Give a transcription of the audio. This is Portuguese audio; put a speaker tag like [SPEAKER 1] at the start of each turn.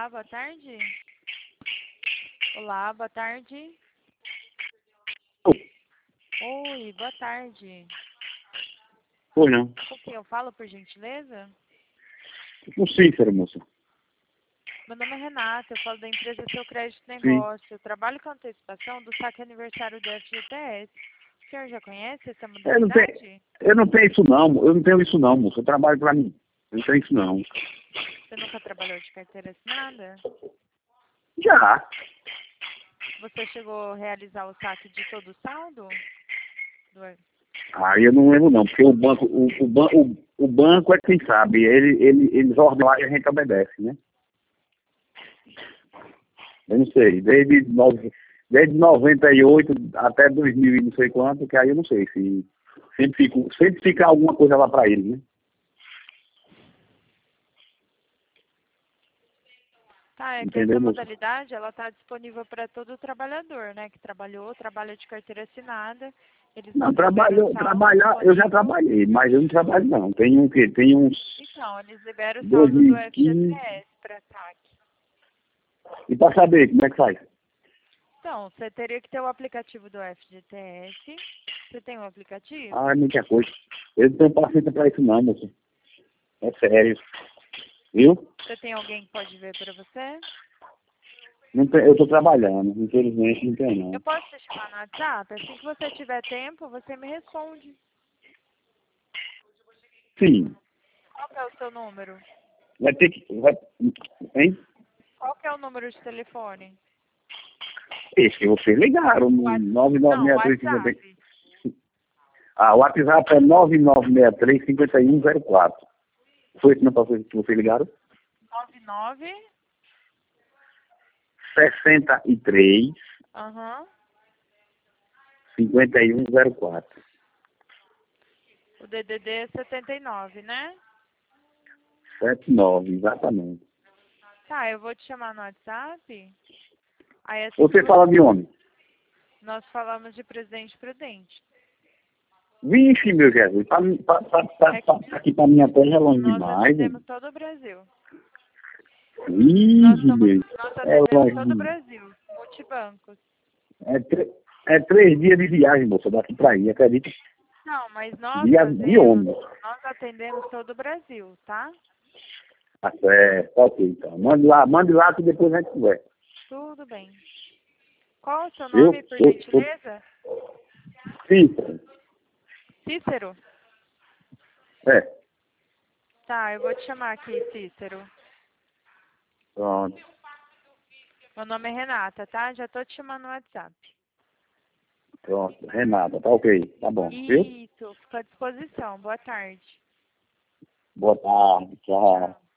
[SPEAKER 1] Olá, boa tarde. Olá, boa tarde. Oi, boa tarde.
[SPEAKER 2] Pois não.
[SPEAKER 1] Com quem eu falo, por gentileza?
[SPEAKER 2] O Cícero, moça.
[SPEAKER 1] Meu nome é Renata, eu falo da empresa Seu Crédito
[SPEAKER 2] Sim.
[SPEAKER 1] Negócio. Eu trabalho com antecipação do saque aniversário do FGTS. O senhor já conhece essa
[SPEAKER 2] Eu não
[SPEAKER 1] modalidade?
[SPEAKER 2] tenho, eu não tenho isso não, eu não tenho isso não, moça. Eu trabalho pra mim. Eu não tenho isso não.
[SPEAKER 1] Você nunca trabalhou de carteira assinada?
[SPEAKER 2] Já.
[SPEAKER 1] Você chegou a realizar o saque de todo o saldo? Do-
[SPEAKER 2] Aí eu não lembro não, porque o banco, o banco é quem sabe. Eles ordenam lá e a gente obedece, né? Eu não sei. Desde 98 até 2000 e não sei quanto, que aí eu não sei se sempre fica alguma coisa lá pra eles, né?
[SPEAKER 1] Tá, é que essa
[SPEAKER 2] Entendeu, moça?
[SPEAKER 1] modalidade ela está disponível para todo trabalhador, né? Que trabalhou, trabalha de carteira assinada. Eles
[SPEAKER 2] Não,
[SPEAKER 1] não liberam saldo
[SPEAKER 2] trabalhar, eu já
[SPEAKER 1] disponível.
[SPEAKER 2] trabalhei, mas eu não trabalho não. Tem um que tem uns
[SPEAKER 1] Então, eles liberam o saldo do
[SPEAKER 2] 2015.
[SPEAKER 1] FGTS para saque.
[SPEAKER 2] E para saber como é que faz?
[SPEAKER 1] Então, você teria que ter o aplicativo do FGTS. Você tem o aplicativo?
[SPEAKER 2] Ah, é muita coisa. Eu não tenho paciência para isso não, moço. É sério. Viu?
[SPEAKER 1] Você tem alguém que pode ver para você?
[SPEAKER 2] Não tem, eu estou trabalhando, infelizmente não tem
[SPEAKER 1] Eu
[SPEAKER 2] não.
[SPEAKER 1] posso te chamar no WhatsApp? Assim que você tiver tempo, você me responde.
[SPEAKER 2] Sim.
[SPEAKER 1] Qual que é o seu número?
[SPEAKER 2] Vai ter que. Hein?
[SPEAKER 1] Qual que é o número de telefone?
[SPEAKER 2] Esse que vocês ligaram no
[SPEAKER 1] Não,
[SPEAKER 2] 996350.
[SPEAKER 1] WhatsApp.
[SPEAKER 2] Ah, o WhatsApp é 9963-5104. Foi esse não que vocês ligaram?
[SPEAKER 1] 99.
[SPEAKER 2] 63
[SPEAKER 1] Aham.
[SPEAKER 2] 5104.
[SPEAKER 1] O DDD é 79, né?
[SPEAKER 2] 79, exatamente.
[SPEAKER 1] Tá, eu vou te chamar no WhatsApp. Aí assim que
[SPEAKER 2] Você fala de onde?
[SPEAKER 1] nós falamos de Presidente Prudente.
[SPEAKER 2] Vixe, meu Jesus,
[SPEAKER 1] É que
[SPEAKER 2] aqui pra minha terra é longe
[SPEAKER 1] nós
[SPEAKER 2] demais, hein?
[SPEAKER 1] atendemos todo o Brasil.
[SPEAKER 2] Vixe, meu.
[SPEAKER 1] Nós
[SPEAKER 2] É
[SPEAKER 1] atendemos
[SPEAKER 2] longe
[SPEAKER 1] todo o
[SPEAKER 2] demais.
[SPEAKER 1] Brasil. Multibancos.
[SPEAKER 2] É 3 dias de viagem, moça, daqui pra aí, acredita?
[SPEAKER 1] Não, mas
[SPEAKER 2] De ônibus.
[SPEAKER 1] nós atendemos todo o Brasil, tá?
[SPEAKER 2] Tá certo, ok, então. Mande lá que depois a gente conversa.
[SPEAKER 1] Tudo bem. Qual é o seu
[SPEAKER 2] Viu?
[SPEAKER 1] nome, por gentileza?
[SPEAKER 2] Sim,
[SPEAKER 1] Cícero?
[SPEAKER 2] é.
[SPEAKER 1] Tá, eu vou te chamar aqui, Cícero.
[SPEAKER 2] Pronto,
[SPEAKER 1] Meu nome é Renata, tá? Já tô te chamando no WhatsApp.
[SPEAKER 2] pronto. Renata, tá ok, tá bom, viu?
[SPEAKER 1] Isso, fico à disposição. Boa tarde.
[SPEAKER 2] Boa tarde, tchau.